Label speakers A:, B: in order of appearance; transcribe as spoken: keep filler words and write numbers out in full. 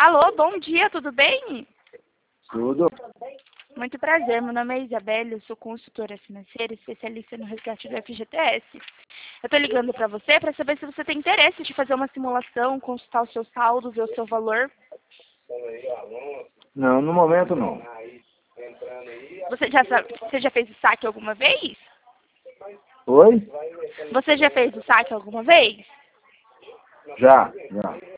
A: Alô, bom dia, tudo bem?
B: Tudo.
A: Muito prazer, meu nome é Isabelle, eu sou consultora financeira, especialista no resgate do F G T S. Eu estou ligando para você para saber se você tem interesse de fazer uma simulação, consultar os seus saldos, ver o seu valor.
B: Não, no momento não.
A: Você já, sabe- você já fez o saque alguma vez?
B: Oi?
A: Você já fez o saque alguma vez?
B: Já, já.